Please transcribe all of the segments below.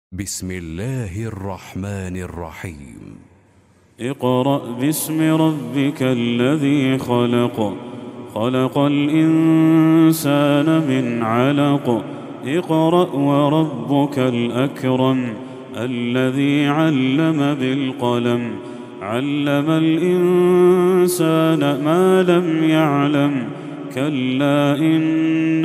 بسم الله الرحمن الرحيم. اقرأ باسم ربك الذي خلق، خلق الإنسان من علق. اقرأ وربك الأكرم الذي علم بالقلم، علم الإنسان ما لم يعلم. كلا إن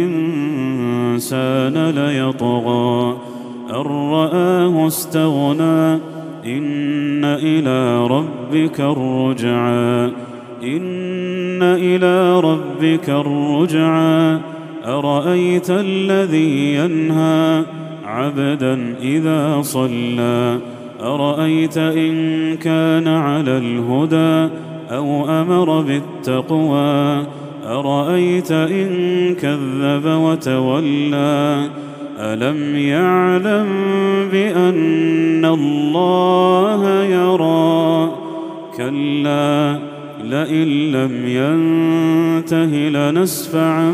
الإنسان ليطغى أن رآه استغنى. إن إلى ربك الرجعى، إن إلى ربك الرجعى. أرأيت الذي ينهى عبدا إذا صلى، أرأيت إن كان على الهدى أو أمر بالتقوى، أرأيت إن كذب وتولى. ألم يعلم بأن الله يرى؟ كلا لئن لم ينته لنسفعا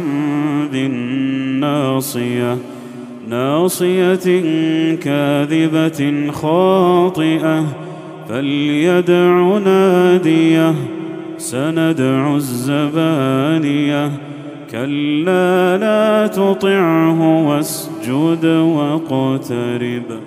بالناصية، ناصية كاذبة خاطئة. فليدع ناديه، سندع الزبانية. كلا لا تطعه واسجد واقترب.